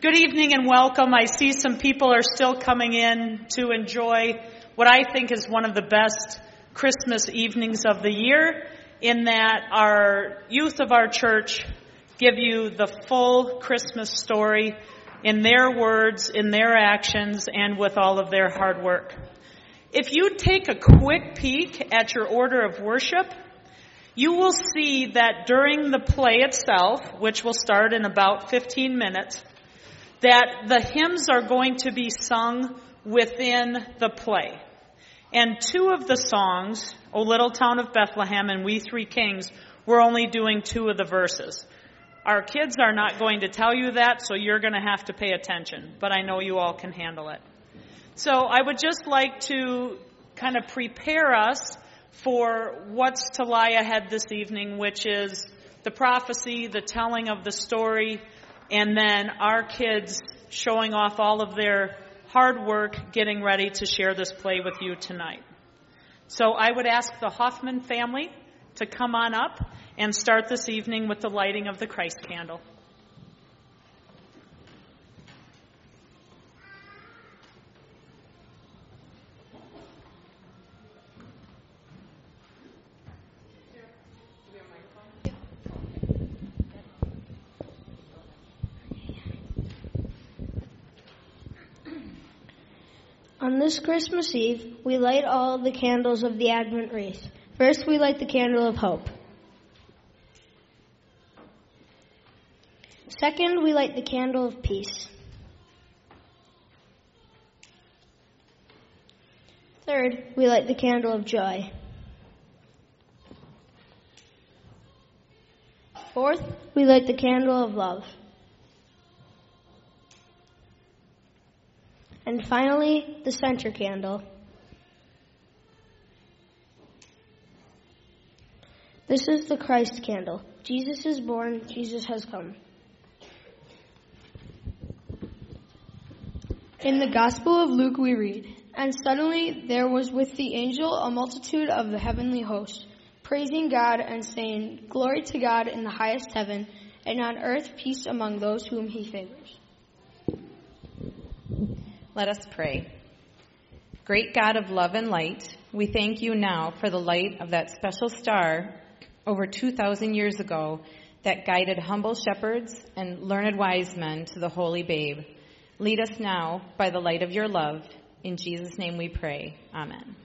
Good evening and welcome. I see some people are still coming in to enjoy what I think is one of the best Christmas evenings of the year, in that our youth of our church give you the full Christmas story in their words, in their actions, and with all of their hard work. If you take a quick peek at your order of worship, you will see that during the play itself, which will start in about 15 minutes, that the hymns are going to be sung within the play. And two of the songs, O Little Town of Bethlehem and We Three Kings, we're only doing two of the verses. Our kids are not going to tell you that, so you're going to have to pay attention. But I know you all can handle it. So I would just like to kind of prepare us for what's to lie ahead this evening, which is the prophecy, the telling of the story, and then our kids showing off all of their hard work getting ready to share this play with you tonight. So I would ask the Hoffman family to come on up and start this evening with the lighting of the Christ candle. On this Christmas Eve, we light all the candles of the Advent wreath. First, we light the candle of hope. Second, we light the candle of peace. Third, we light the candle of joy. Fourth, we light the candle of love. And finally, the center candle. This is the Christ candle. Jesus is born, Jesus has come. In the Gospel of Luke we read, "And suddenly there was with the angel a multitude of the heavenly host, praising God and saying, 'Glory to God in the highest heaven, and on earth peace among those whom he favors.'" Let us pray. Great God of love and light, we thank you now for the light of that special star over 2,000 years ago that guided humble shepherds and learned wise men to the holy babe. Lead us now by the light of your love. In Jesus' name we pray. Amen.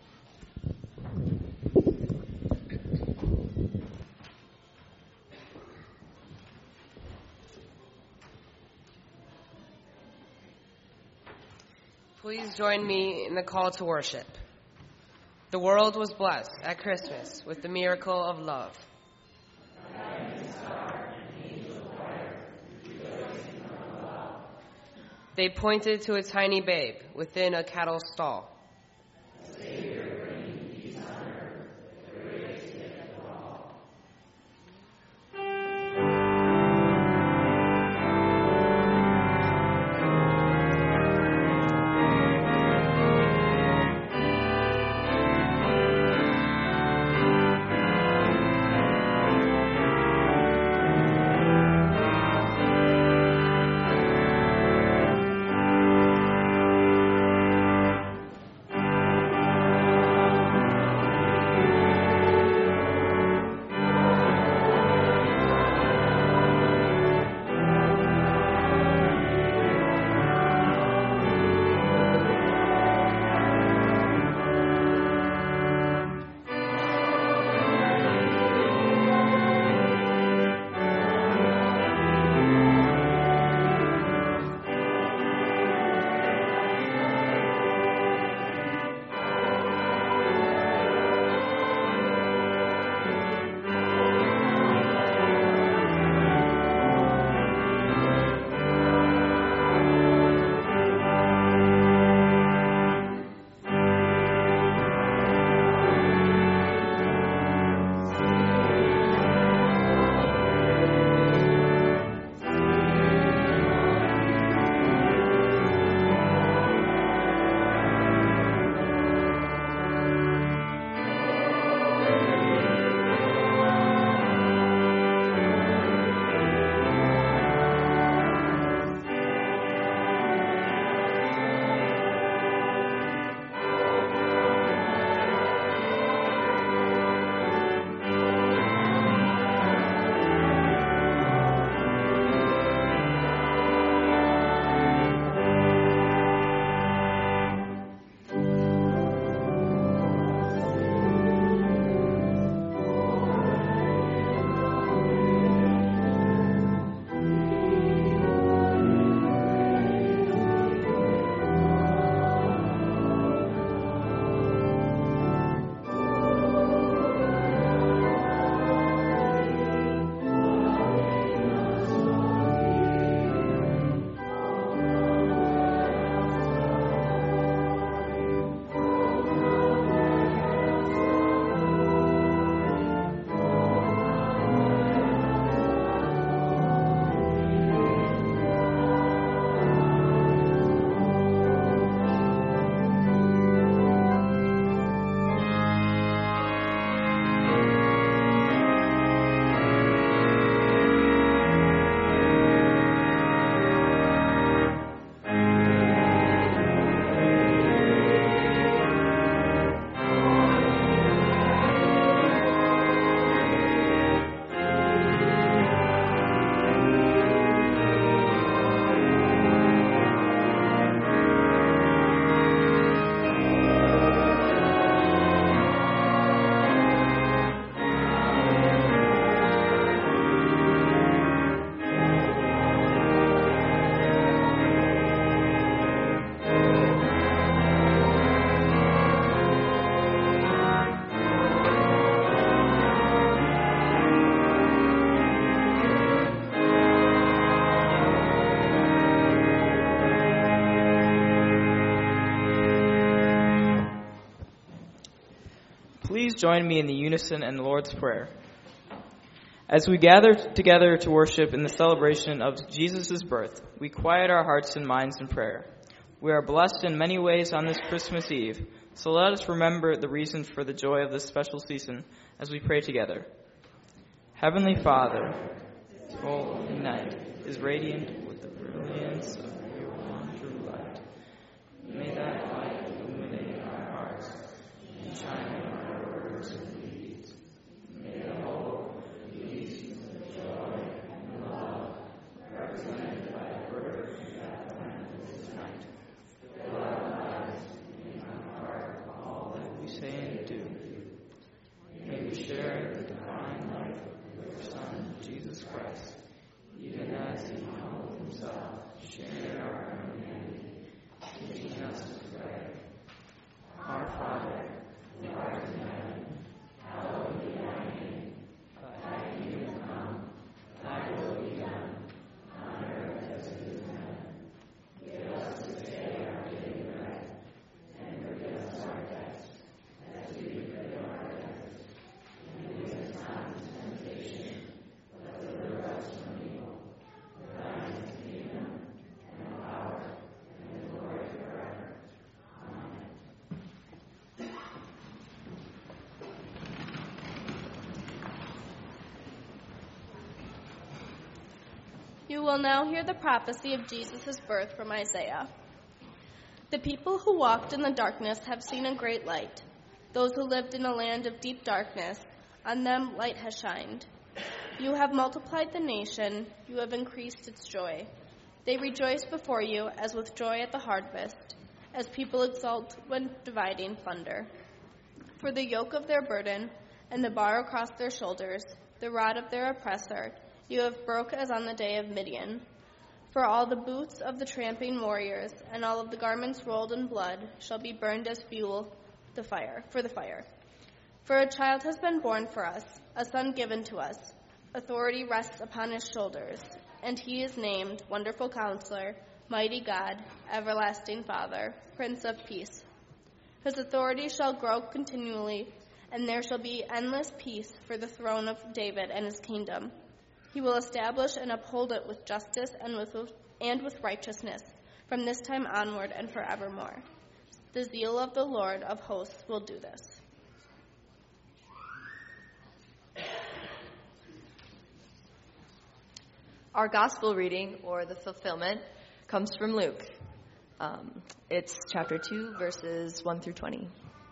Please join me in the call to worship. The world was blessed at Christmas with the miracle of love. They pointed to a tiny babe within a cattle stall. Please join me in the unison and the Lord's Prayer. As we gather together to worship in the celebration of Jesus' birth, we quiet our hearts and minds in prayer. We are blessed in many ways on this Christmas Eve, so let us remember the reason for the joy of this special season as we pray together. Heavenly Father, this holy night is radiant with the brilliance of your wandering light. May that light illuminate our hearts and shine in our words and deeds. May the hope, the peace, the joy, and the love represented by the birth and Bethlehem this night fill our lives and become part of all that we say and do. May we share the divine life of your Son, Jesus Christ, even as he humbled himself, sharing our humanity, teaching us to pray. Our Father, who art in heaven, hallowed be thy name. Thy kingdom come, thy will be done, on earth as it is in heaven. Give us this day our daily bread, and forgive us our debts, as we forgive our debtors. And lead us not into temptation, but deliver us from evil. For thine is the kingdom, and the power, and the glory forever. Amen. You will now hear the prophecy of Jesus' birth from Isaiah. The people who walked in the darkness have seen a great light. Those who lived in a land of deep darkness, on them light has shined. You have multiplied the nation, you have increased its joy. They rejoice before you as with joy at the harvest, as people exult when dividing plunder. For the yoke of their burden and the bar across their shoulders, the rod of their oppressor, you have broke as on the day of Midian. For all the boots of the tramping warriors and all of the garments rolled in blood shall be burned as fuel for the fire. For a child has been born for us, a son given to us. Authority rests upon his shoulders, and he is named Wonderful Counselor, Mighty God, Everlasting Father, Prince of Peace. His authority shall grow continually, and there shall be endless peace for the throne of David and his kingdom. He will establish and uphold it with justice and with righteousness from this time onward and forevermore. The zeal of the Lord of hosts will do this. Our gospel reading, or the fulfillment, comes from Luke. It's chapter 2, verses 1 through 20.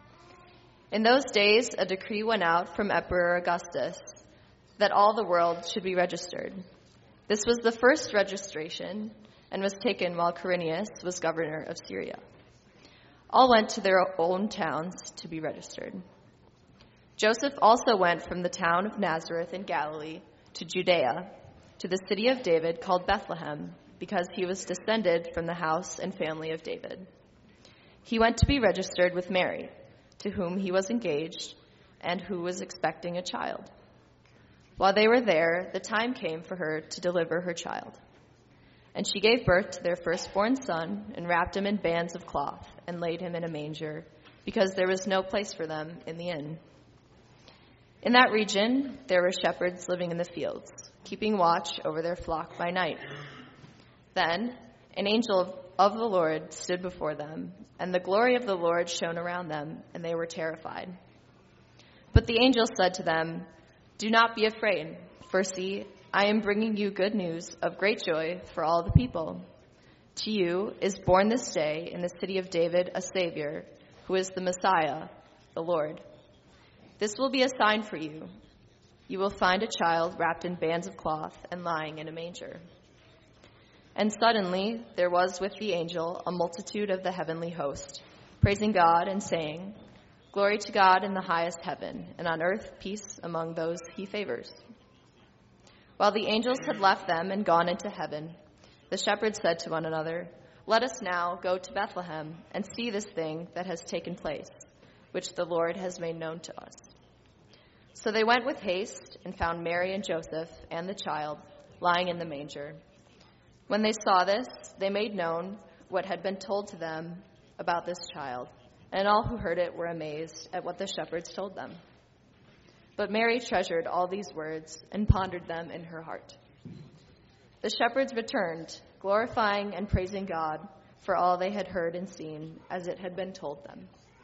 In those days, a decree went out from Emperor Augustus that all the world should be registered. This was the first registration and was taken while Quirinius was governor of Syria. All went to their own towns to be registered. Joseph also went from the town of Nazareth in Galilee to Judea, to the city of David called Bethlehem, because he was descended from the house and family of David. He went to be registered with Mary, to whom he was engaged and who was expecting a child. While they were there, the time came for her to deliver her child. And she gave birth to their firstborn son and wrapped him in bands of cloth and laid him in a manger, because there was no place for them in the inn. In that region, there were shepherds living in the fields, keeping watch over their flock by night. Then an angel of the Lord stood before them, and the glory of the Lord shone around them, and they were terrified. But the angel said to them, "Do not be afraid, for see, I am bringing you good news of great joy for all the people. To you is born this day in the city of David a Savior, who is the Messiah, the Lord. This will be a sign for you. You will find a child wrapped in bands of cloth and lying in a manger." And suddenly there was with the angel a multitude of the heavenly host, praising God and saying, "Glory to God in the highest heaven, and on earth peace among those he favors." While the angels had left them and gone into heaven, the shepherds said to one another, "Let us now go to Bethlehem and see this thing that has taken place, which the Lord has made known to us." So they went with haste and found Mary and Joseph and the child lying in the manger. When they saw this, they made known what had been told to them about this child, and all who heard it were amazed at what the shepherds told them. But Mary treasured all these words and pondered them in her heart. The shepherds returned, glorifying and praising God for all they had heard and seen as it had been told them.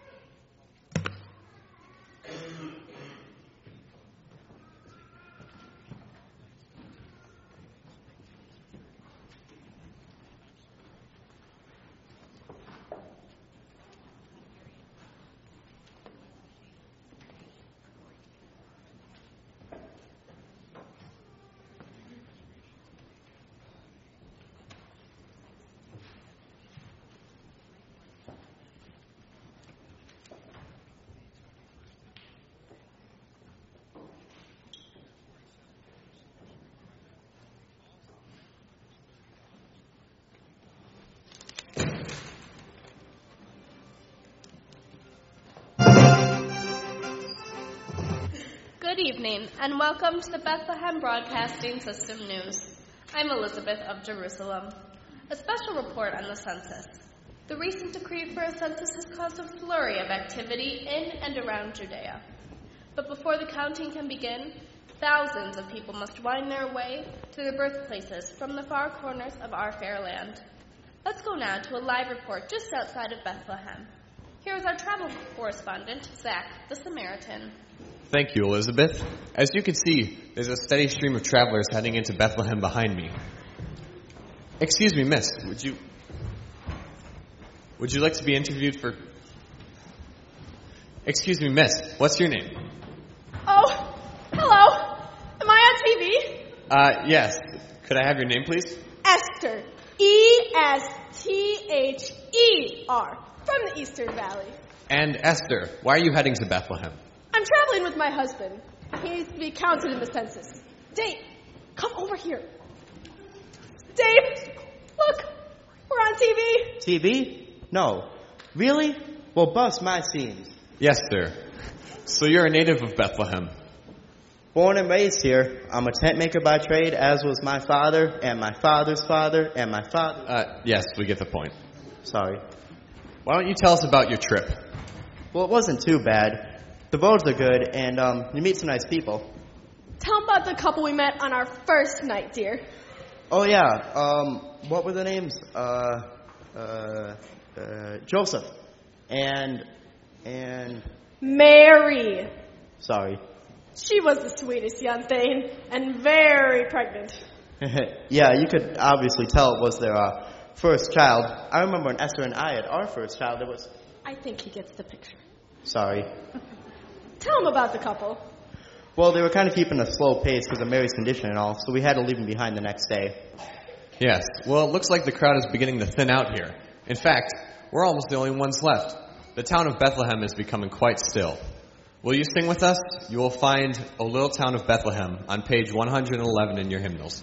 Good evening, and welcome to the Bethlehem Broadcasting System News. I'm Elizabeth of Jerusalem. A special report on the census. The recent decree for a census has caused a flurry of activity in and around Judea. But before the counting can begin, thousands of people must wind their way to their birthplaces from the far corners of our fair land. Let's go now to a live report just outside of Bethlehem. Here is our travel correspondent, Zach, the Samaritan. Thank you, Elizabeth. As you can see, there's a steady stream of travelers heading into Bethlehem behind me. Excuse me, miss, would you like to be interviewed for... Excuse me, miss, what's your name? Oh, hello. Am I on TV? Yes. Could I have your name, please? Esther. Esther. From the Eastern Valley. And Esther, why are you heading to Bethlehem? I'm traveling with my husband. He needs to be counted in the census. Dave, come over here. Dave, look, we're on TV. TV? No. Really? Well, bust my seams. Yes, sir. So you're a native of Bethlehem. Born and raised here. I'm a tent maker by trade, as was my father, and my father's father, and my father... Yes, we get the point. Sorry. Why don't you tell us about your trip? Well, it wasn't too bad. The roads are good, and you meet some nice people. Tell them about the couple we met on our first night, dear. Oh, yeah. What were the names? Joseph. And... Mary. Sorry. She was the sweetest young thing, and very pregnant. Yeah, you could obviously tell it was their first child. I remember when Esther and I had our first child, it was... I think he gets the picture. Sorry. Tell him about the couple. Well, they were kind of keeping a slow pace because of Mary's condition and all, so we had to leave them behind the next day. Yes. Well, it looks like the crowd is beginning to thin out here. In fact, we're almost the only ones left. The town of Bethlehem is becoming quite still. Will you sing with us? You will find O Little Town of Bethlehem on page 111 in your hymnals.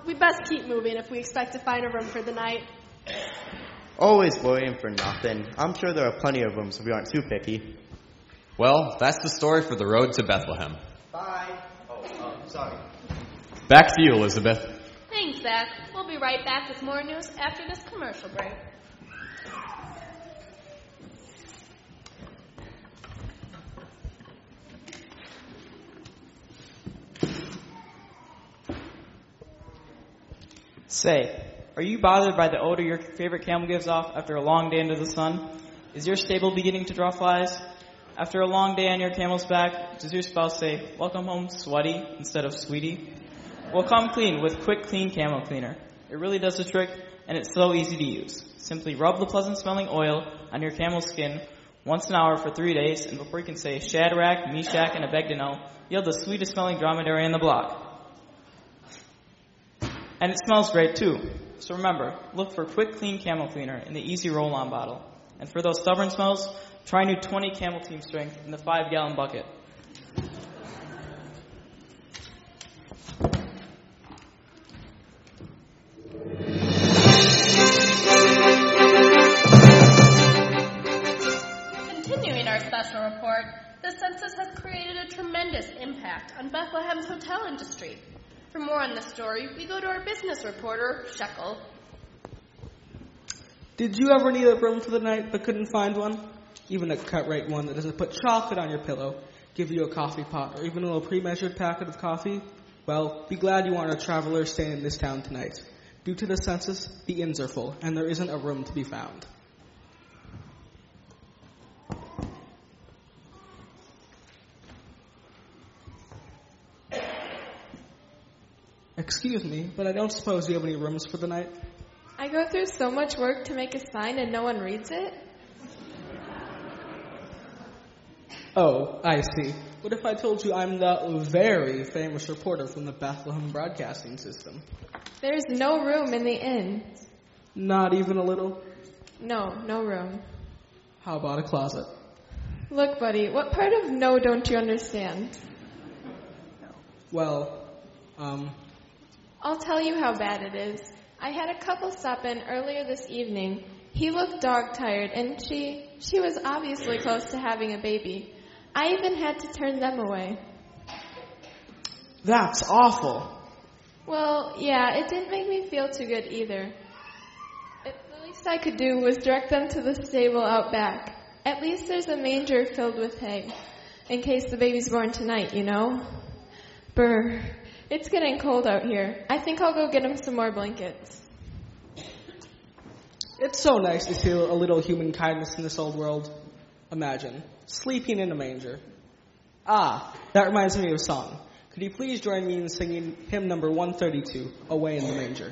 we best keep moving if we expect to find a room for the night. Always worrying for nothing. I'm sure there are plenty of rooms if we aren't too picky. Well, that's the story for the road to Bethlehem. Bye. Sorry. Back to you, Elizabeth. Thanks, Zach. We'll be right back with more news after this commercial break. Say, are you bothered by the odor your favorite camel gives off after a long day under the sun? Is your stable beginning to draw flies? After a long day on your camel's back, does your spouse say, "Welcome home, sweaty," instead of "sweetie"? Well, come clean with Quick Clean Camel Cleaner. It really does the trick, and it's so easy to use. Simply rub the pleasant-smelling oil on your camel's skin once an hour for 3 days, and before you can say Shadrach, Meshach, and Abednego, you'll have the sweetest-smelling dromedary in the block. And it smells great, too. So remember, look for Quick Clean Camel Cleaner in the easy roll-on bottle. And for those stubborn smells, try new 20 Camel Team Strength in the 5-gallon bucket. Continuing our special report, the census has created a tremendous impact on Bethlehem's hotel industry. For more on this story, we go to our business reporter, Shekel. Did you ever need a room for the night but couldn't find one? Even a cut-rate one that doesn't put chocolate on your pillow, give you a coffee pot, or even a little pre-measured packet of coffee? Well, be glad you aren't a traveler staying in this town tonight. Due to the census, the inns are full, and there isn't a room to be found. Excuse me, but I don't suppose you have any rooms for the night? I go through so much work to make a sign and no one reads it? Oh, I see. What if I told you I'm the very famous reporter from the Bethlehem Broadcasting System? There's no room in the inn. Not even a little? No room. How about a closet? Look, buddy, what part of no don't you understand? Well, I'll tell you how bad it is. I had a couple stop in earlier this evening. He looked dog-tired, and she was obviously close to having a baby. I even had to turn them away. That's awful. Well, yeah, it didn't make me feel too good either. The least I could do was direct them to the stable out back. At least there's a manger filled with hay, in case the baby's born tonight, you know? Brr. It's getting cold out here. I think I'll go get him some more blankets. It's so nice to see a little human kindness in this old world. Imagine, sleeping in a manger. Ah, that reminds me of a song. Could you please join me in singing hymn number 132, Away in the Manger?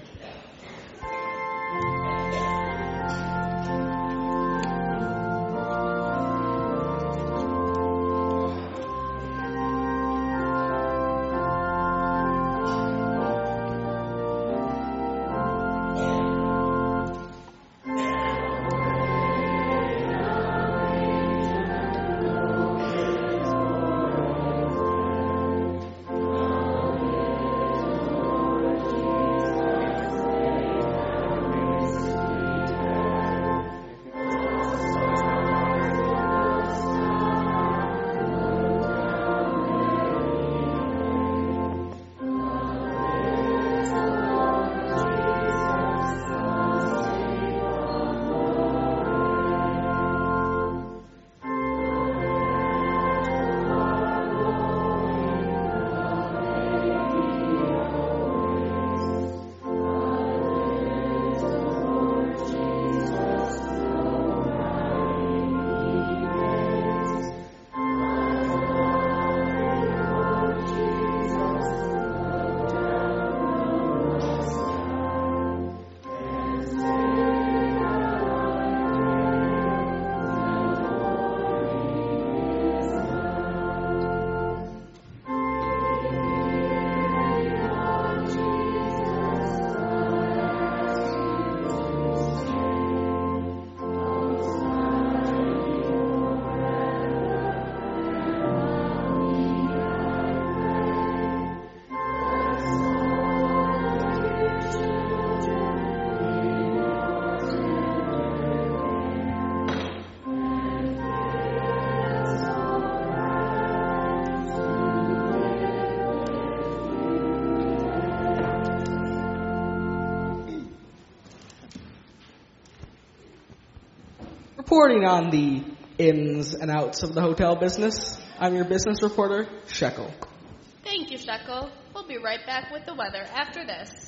Reporting on the ins and outs of the hotel business, I'm your business reporter, Shekel. Thank you, Shekel. We'll be right back with the weather after this.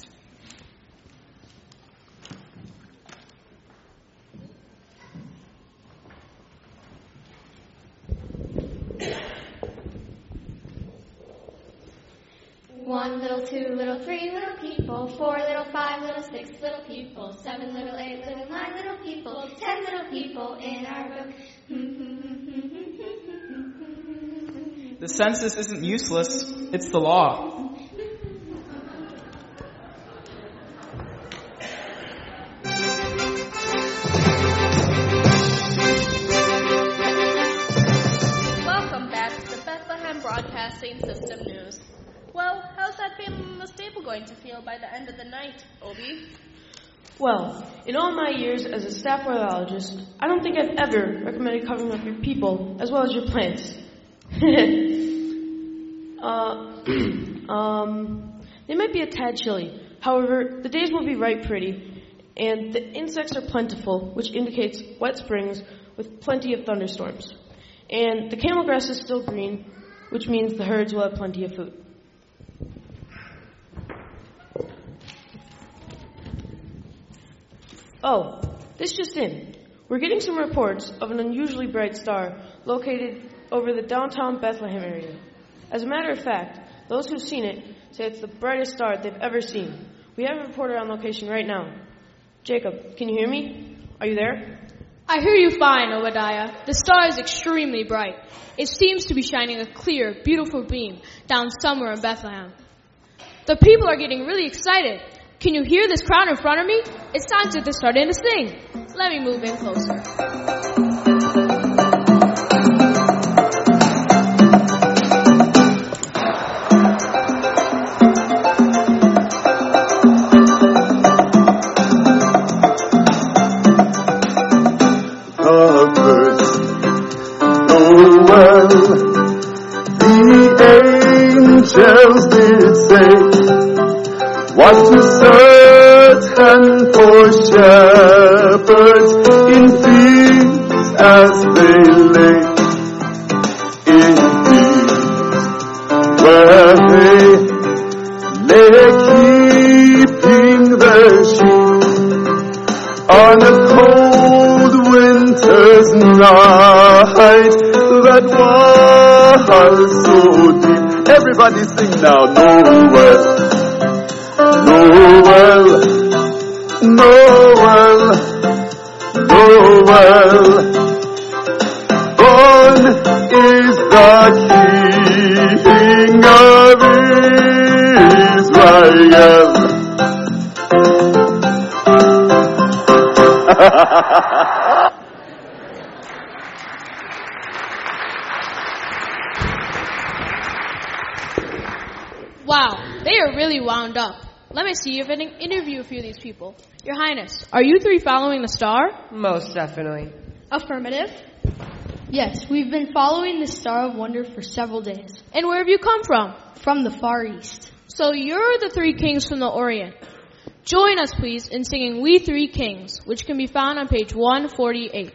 One little, two little, three little people, 4 little, 5 little, 6 little people, 7 little, 8 little, 9 little people, 10 little people in our book. The census isn't useless, it's the law. Welcome back to the Bethlehem Broadcasting System News. Well, how's that family in the stable going to feel by the end of the night, Obi? Well, in all my years as a staff biologist, I don't think I've ever recommended covering up your people as well as your plants. They might be a tad chilly. However, the days will be right pretty, and the insects are plentiful, which indicates wet springs with plenty of thunderstorms. And the camel grass is still green, which means the herds will have plenty of food. Oh, this just in. We're getting some reports of an unusually bright star located over the downtown Bethlehem area. As a matter of fact, those who've seen it say it's the brightest star they've ever seen. We have a reporter on location right now. Jacob, can you hear me? Are you there? I hear you fine, Obadiah. The star is extremely bright. It seems to be shining a clear, beautiful beam down somewhere in Bethlehem. The people are getting really excited. Can you hear this crowd in front of me? It sounds like they're starting to sing. Let me move in closer. Angels did say, what to certain for shepherds in fields as they lay in fields where they lay keeping their sheep on a cold winter's night that was so deep. Everybody sing now. Noel, Noel, Noel, Noel. Born is the King of Israel. Wow, they are really wound up. Let me see if I can interview a few of these people. Your Highness, are you three following the star? Most definitely. Affirmative. Yes, we've been following the Star of Wonder for several days. And where have you come from? From the Far East. So you're the three kings from the Orient. Join us, please, in singing We Three Kings, which can be found on page 148.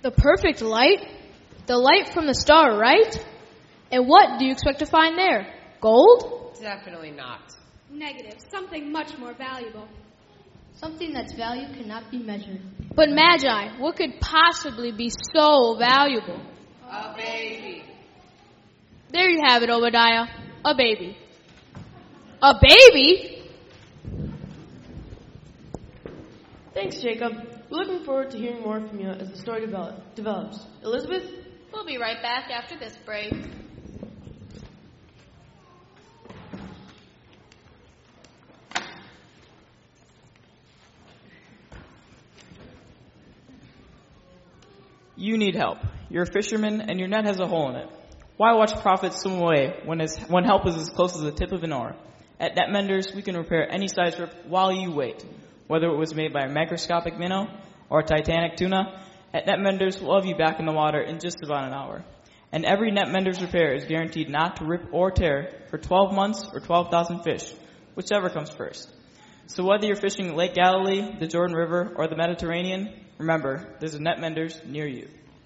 The perfect light? The light from the star, right? And what do you expect to find there? Gold? Definitely not. Negative. Something much more valuable. Something that's value cannot be measured. But Magi, what could possibly be so valuable? A baby. There you have it, Obadiah. A baby. A baby? Thanks, Jacob. We're looking forward to hearing more from you as the story develops. Elizabeth? We'll be right back after this break. You need help. You're a fisherman and your net has a hole in it. Why watch profits swim away when help is as close as the tip of an oar? At Net Menders, we can repair any size rip while you wait. Whether it was made by a microscopic minnow or a titanic tuna, at Net Menders we'll have you back in the water in just about an hour. And every Net Menders repair is guaranteed not to rip or tear for 12 months or 12,000 fish, whichever comes first. So whether you're fishing Lake Galilee, the Jordan River, or the Mediterranean, remember, there's a Net Menders near you.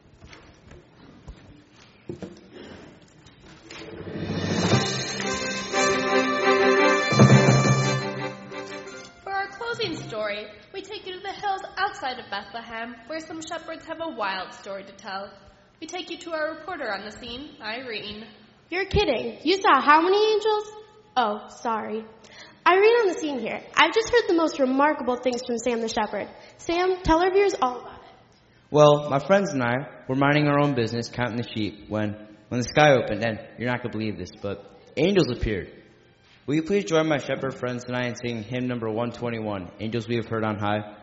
For our closing story, we take you to the hills outside of Bethlehem, where some shepherds have a wild story to tell. We take you to our reporter on the scene, Irene. You're kidding. You saw how many angels? Oh, sorry. Irene on the scene here. I've just heard the most remarkable things from Sam the shepherd. Sam, tell our viewers all about it. Well, my friends and I were minding our own business, counting the sheep, when the sky opened, and you're not going to believe this, but angels appeared. Will you please join my shepherd friends and I in singing hymn number 121, Angels We Have Heard on High?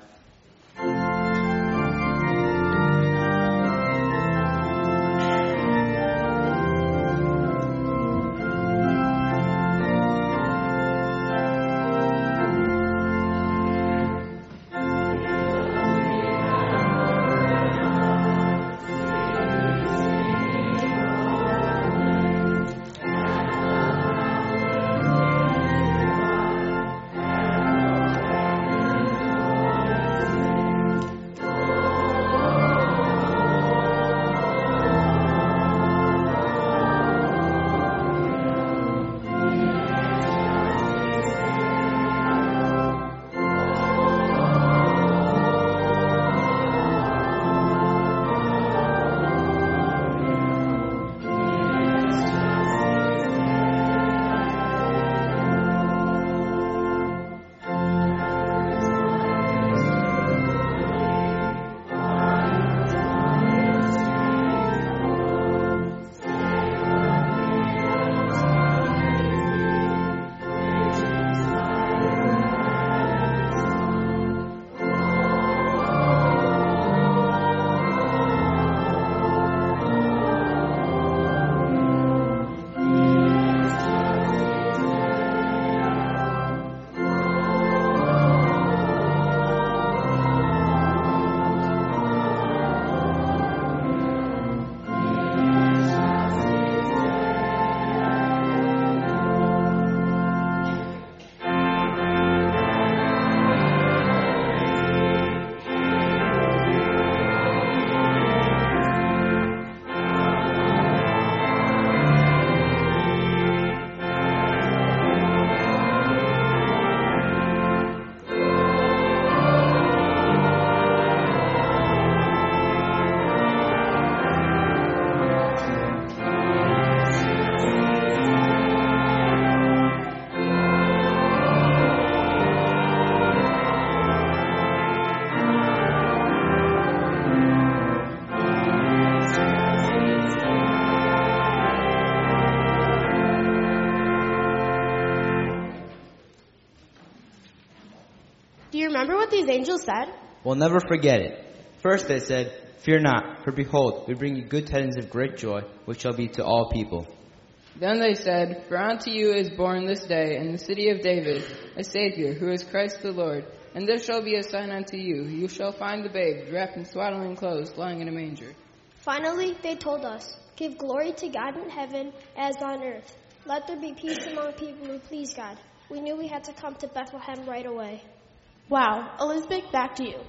Do you remember what these angels said? We'll never forget it. First they said, "Fear not, for behold, we bring you good tidings of great joy, which shall be to all people." Then they said, "For unto you is born this day in the city of David a Savior, who is Christ the Lord. And this shall be a sign unto you. You shall find the babe wrapped in swaddling clothes, lying in a manger." Finally, they told us, "Give glory to God in heaven as on earth. Let there be peace among people who please God." We knew we had to come to Bethlehem right away. Wow. Elizabeth, back to you.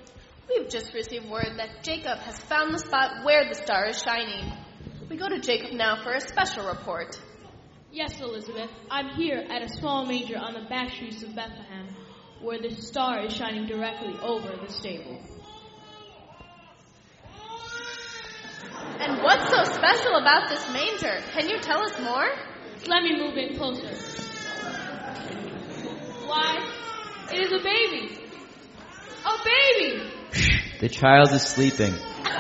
We've just received word that Jacob has found the spot where the star is shining. We go to Jacob now for a special report. Yes, Elizabeth. I'm here at a small manger on the back streets of Bethlehem, where the star is shining directly over the stable. And what's so special about this manger? Can you tell us more? Let me move in closer. Why, it is a baby. A baby! The child is sleeping.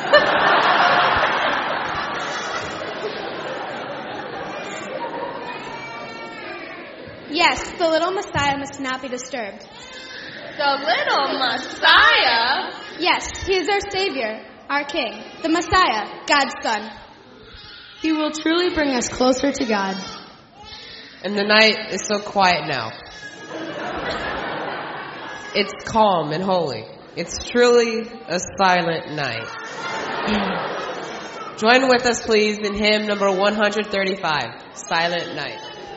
Yes, the little Messiah must not be disturbed. The little Messiah? Yes, he is our Savior, our King, the Messiah, God's Son. He will truly bring us closer to God. And the night is so quiet now. It's calm and holy. It's truly a silent night. Join with us, please, in hymn number 135, Silent Night.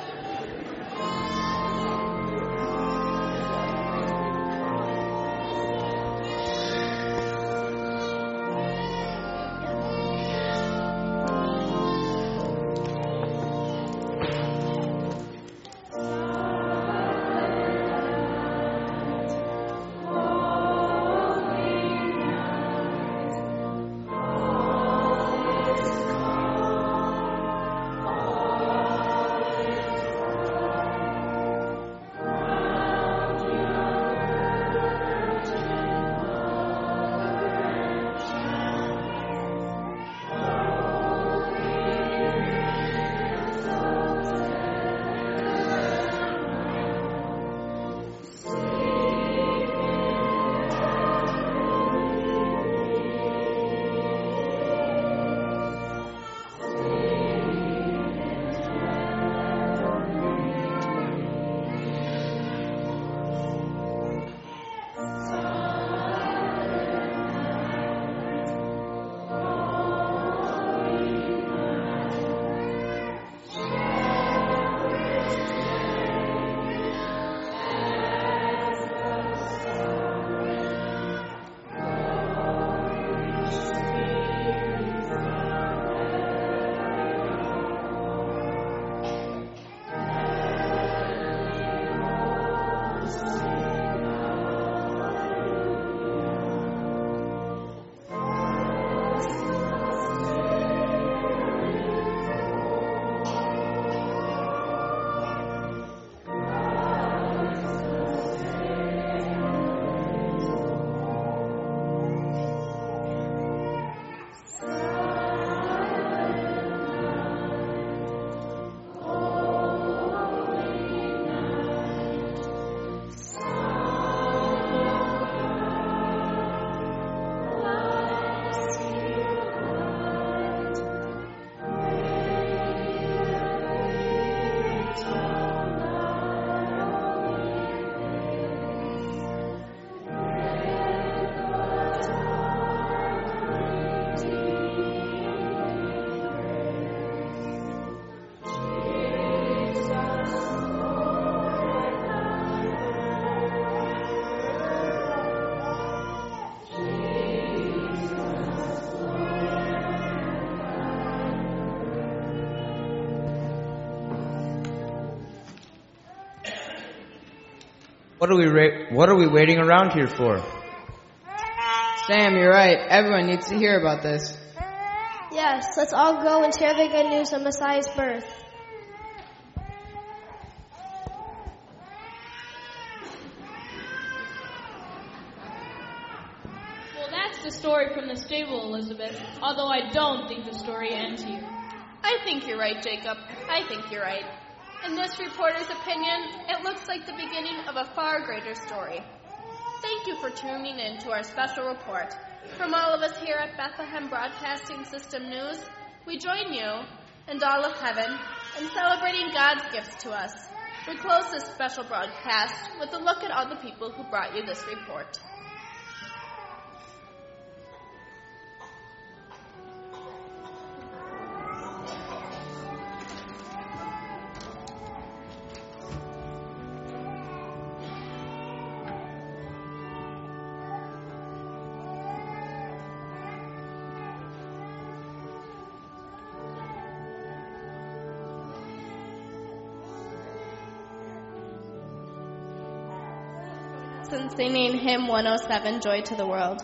What are we waiting around here for? Sam, you're right. Everyone needs to hear about this. Yes, let's all go and share the good news of Messiah's birth. Well, that's the story from the stable, Elizabeth, although I don't think the story ends here. I think you're right, Jacob. I think you're right. In this reporter's opinion, it looks like the beginning of a far greater story. Thank you for tuning in to our special report. From all of us here at Bethlehem Broadcasting System News, we join you and all of heaven in celebrating God's gifts to us. We close this special broadcast with a look at all the people who brought you this report. us in singing hymn 107, Joy to the World.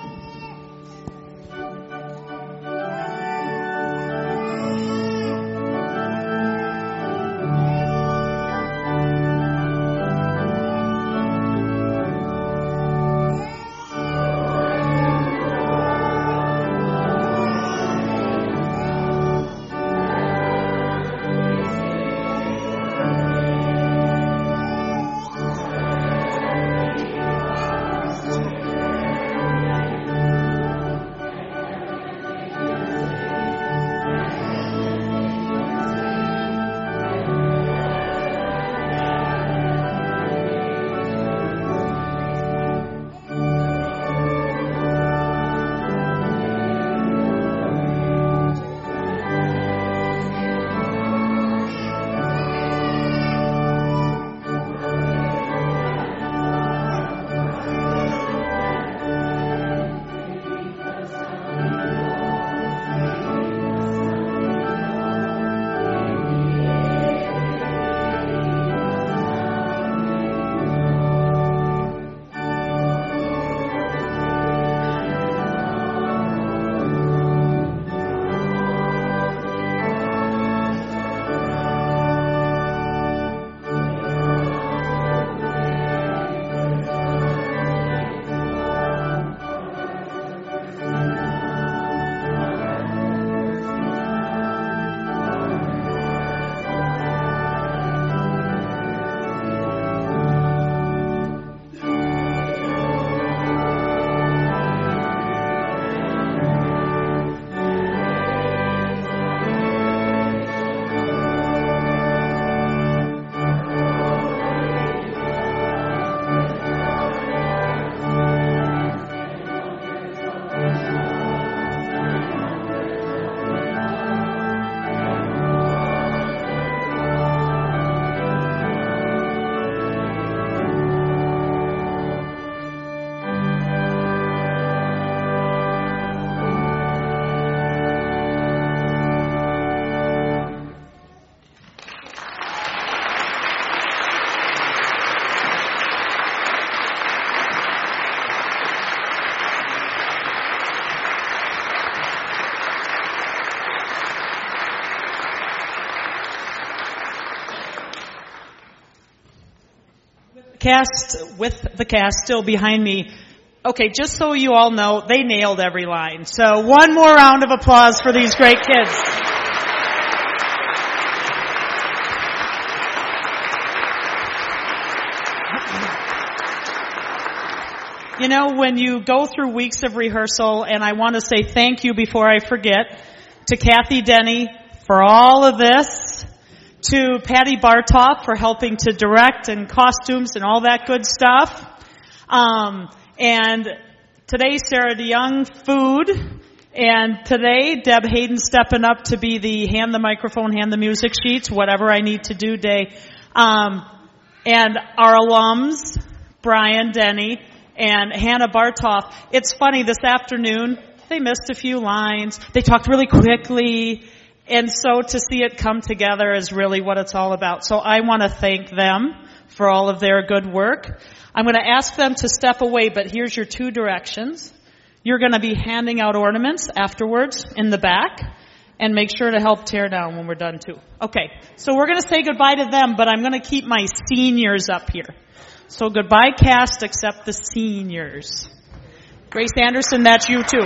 With the cast still behind me. Okay, just so you all know, they nailed every line. So one more round of applause for these great kids. You know, when you go through weeks of rehearsal, and I want to say thank you before I forget to Kathy Denny for all of this, to Patty Bartoff for helping to direct and costumes and all that good stuff. And today, Sarah DeYoung, food. And today, Deb Hayden stepping up to be the hand the microphone, hand the music sheets, whatever I need to do day. And our alums, Brian Denny and Hannah Bartoff. It's funny, this afternoon, they missed a few lines. They talked really quickly. And so to see it come together is really what it's all about. So I want to thank them for all of their good work. I'm going to ask them to step away, but here's your two directions. You're going to be handing out ornaments afterwards in the back, and make sure to help tear down when we're done too. Okay, so we're going to say goodbye to them, but I'm going to keep my seniors up here. So goodbye cast, except the seniors. Grace Anderson, that's you too.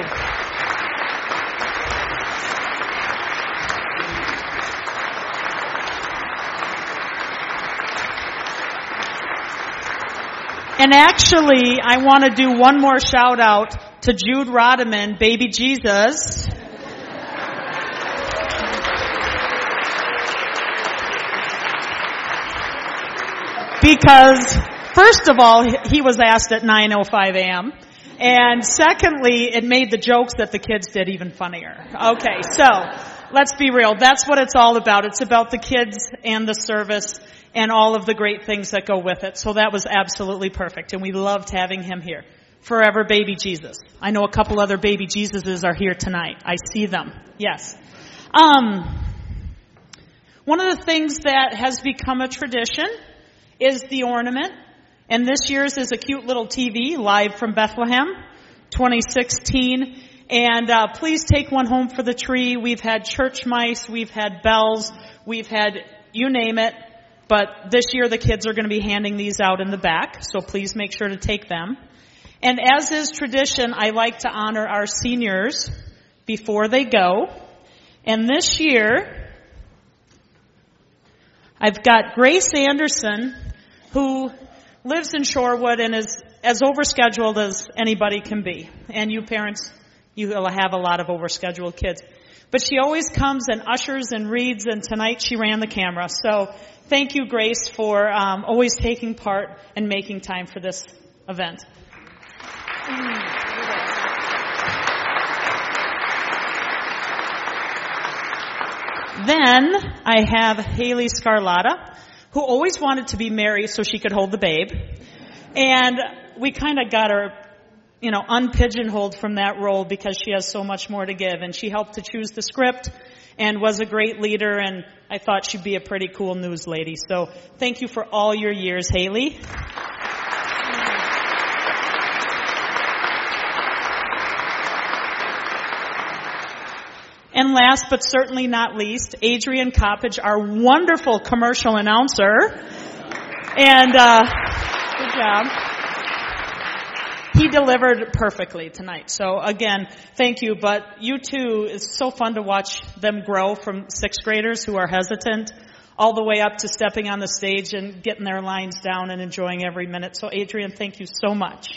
And actually, I want to do one more shout out to Jude Rodeman, Baby Jesus. Because, first of all, he was asked at 9:05 a.m. And secondly, it made the jokes that the kids did even funnier. Okay, so let's be real. That's what it's all about. It's about the kids and the service and all of the great things that go with it. So that was absolutely perfect, and we loved having him here. Forever Baby Jesus. I know a couple other Baby Jesuses are here tonight. I see them. Yes. One of the things that has become a tradition is the ornament. And this year's is a cute little TV live from Bethlehem, 2016. And please take one home for the tree. We've had church mice, we've had bells, we've had you name it. But this year the kids are going to be handing these out in the back, so please make sure to take them. And as is tradition, I like to honor our seniors before they go. And this year, I've got Grace Anderson, who lives in Shorewood and is as overscheduled as anybody can be. And you parents, you will have a lot of overscheduled kids. But she always comes and ushers and reads, and tonight she ran the camera. So thank you, Grace, for always taking part and making time for this event. Then I have Haley Scarlata, who always wanted to be Mary so she could hold the babe. And we kind of got her, unpigeonholed from that role because she has so much more to give. And she helped to choose the script and was a great leader, and I thought she'd be a pretty cool news lady. So thank you for all your years, Haley. And last but certainly not least, Adrian Coppage, our wonderful commercial announcer. And good job. He delivered perfectly tonight. So again, thank you. But you too, it's so fun to watch them grow from sixth graders who are hesitant all the way up to stepping on the stage and getting their lines down and enjoying every minute. So Adrian, thank you so much.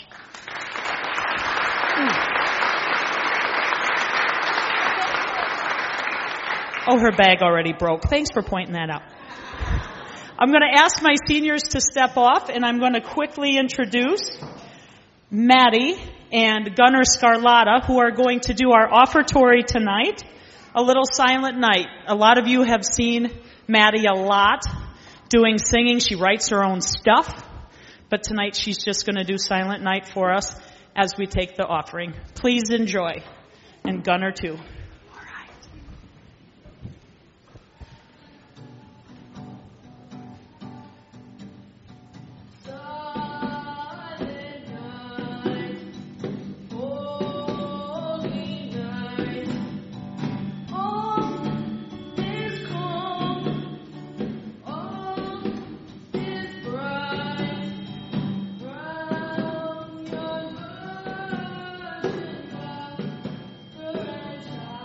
Oh, her bag already broke. Thanks for pointing that out. I'm going to ask my seniors to step off, and I'm going to quickly introduce Maddie and Gunnar Scarlata, who are going to do our offertory tonight, a little silent night. A lot of you have seen Maddie a lot doing singing. She writes her own stuff, but tonight she's just going to do silent night for us as we take the offering. Please enjoy. And Gunnar too. Child.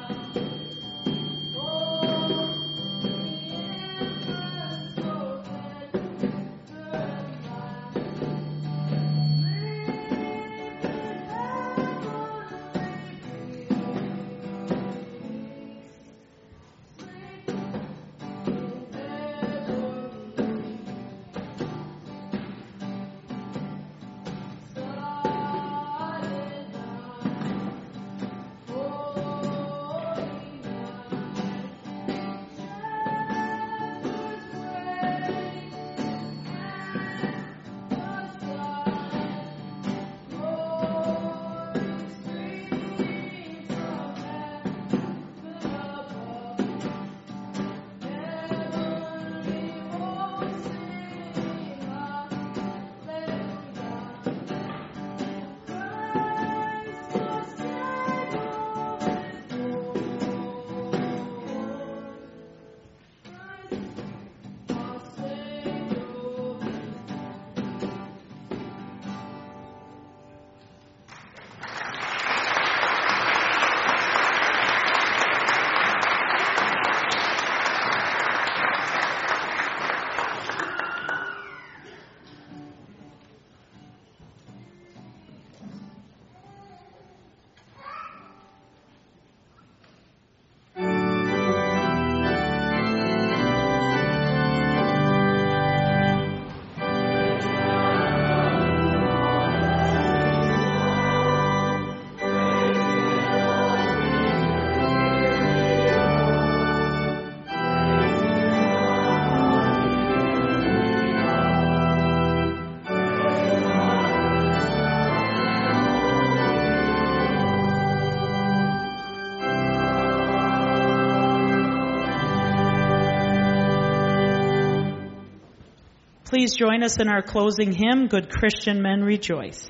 Please join us in our closing hymn, Good Christian Men Rejoice.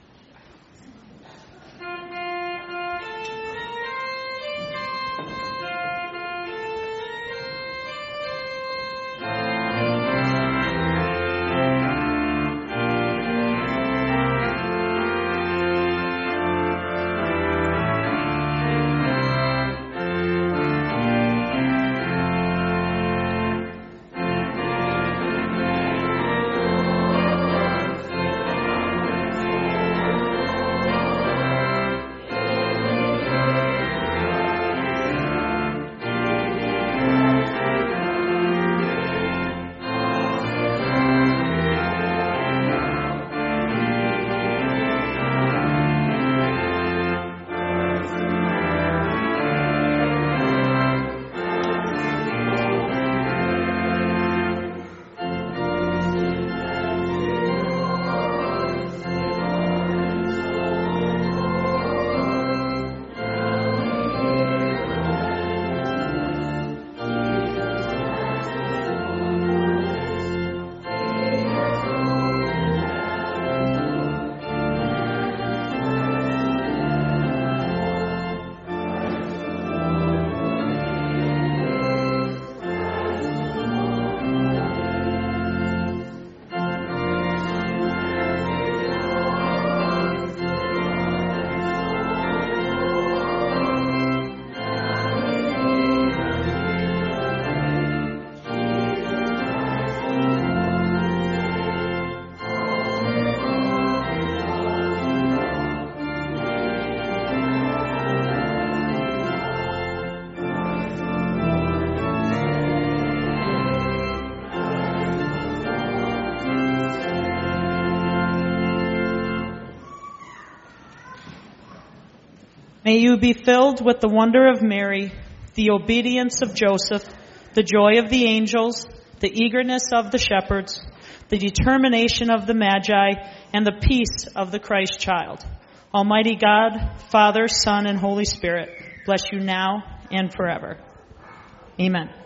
May you be filled with the wonder of Mary, the obedience of Joseph, the joy of the angels, the eagerness of the shepherds, the determination of the Magi, and the peace of the Christ child. Almighty God, Father, Son, and Holy Spirit, bless you now and forever. Amen.